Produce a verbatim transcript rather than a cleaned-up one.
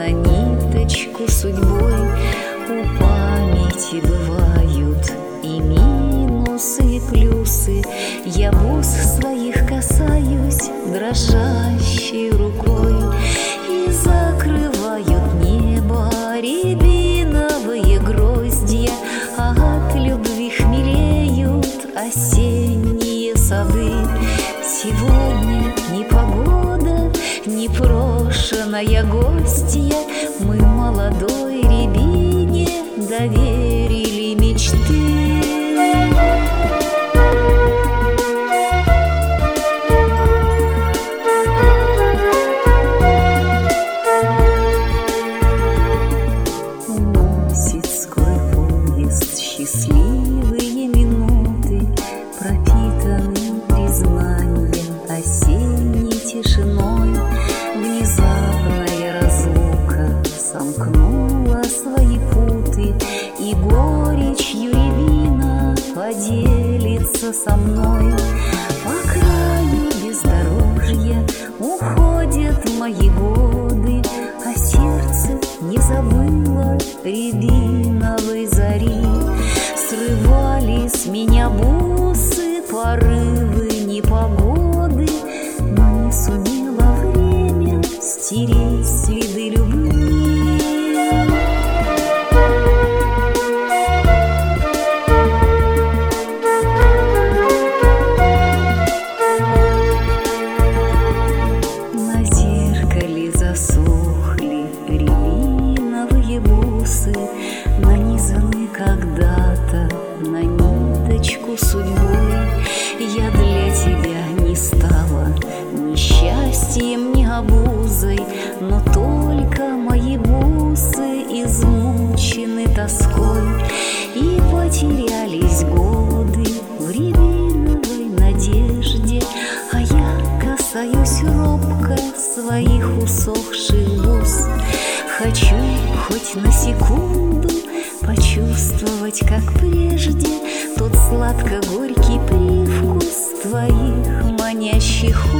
на ниточку судьбой. У памяти бывают и минусы, и плюсы. Я бус своих касаюсь дрожащей рукой, и закрывают небо рябиновые гроздья, а от любви хмелеют осенние сады. Сегодня непогода, непрошенная гостья, мы молодой рябине доверили мечты. Уносит сквозь поезд счастливые минуты, пропитанные признанием осенней тишиной. Внезапная разлука сомкнула свои путы, и горечью рябина поделится со мной. По краю бездорожья уходят мои годы, а сердце не забыло рябиновой зари. Срывали с меня бусы порывы непогоды, но не сумело время стереть следы любви. На зеркале засохли рябиновые бусы, нанизаны когда-то на ниточку судьбой. Я для тебя не стала ни счастьем, ни обузой, но только мои бусы измучены тоской, и потерялись годы в рябиновой надежде. А я касаюсь робко своих усохших бус. Хочу хоть на секунду почувствовать, как прежде, тот сладко-горький привкус твоих манящих